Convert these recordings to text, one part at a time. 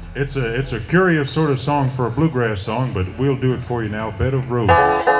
It's a curious sort of song for a bluegrass song, but we'll do it for you now. Bed of Roses.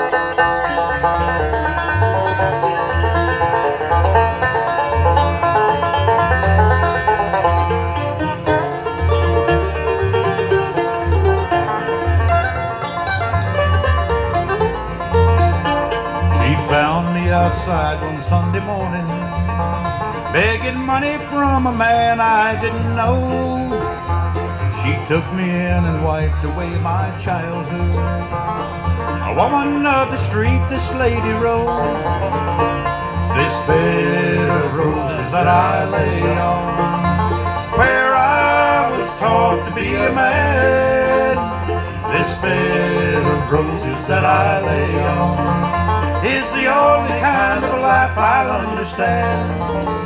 Found me outside one Sunday morning, begging money from a man I didn't know. She took me in and wiped away my childhood. A woman of the street, this lady rose. It's this bed of roses that I lay on, where I was taught to be a man. This bed of roses that I lay on is the only kind of life I'll understand.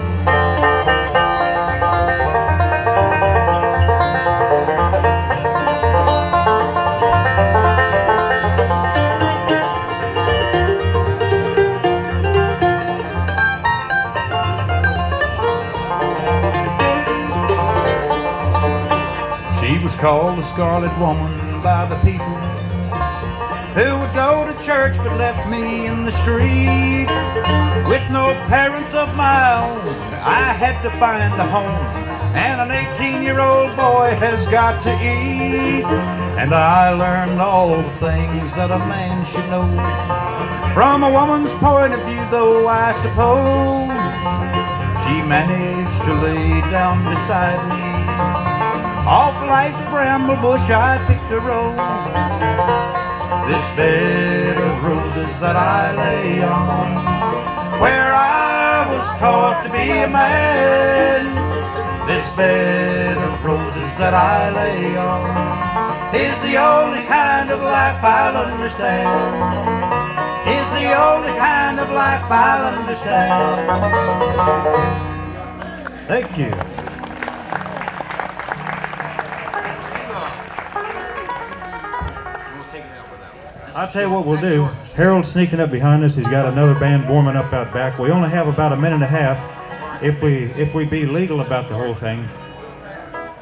She was called the Scarlet Woman by the people who would go to church but left me in the street with no parents of my own. I had to find a home, and an 18-year-old boy has got to eat. And I learned all the things that a man should know from a woman's point of view, though I suppose she managed to lay down beside me. Off life's bramble bush I picked a rose. This bed of roses that I lay on, where I was taught to be a man. This bed of roses that I lay on is the only kind of life I'll understand. Is the only kind of life I'll understand. Thank you. I'll tell you what we'll do. Harold's sneaking up behind us. He's got another band warming up out back. We only have about a minute and a half if we be legal about the whole thing.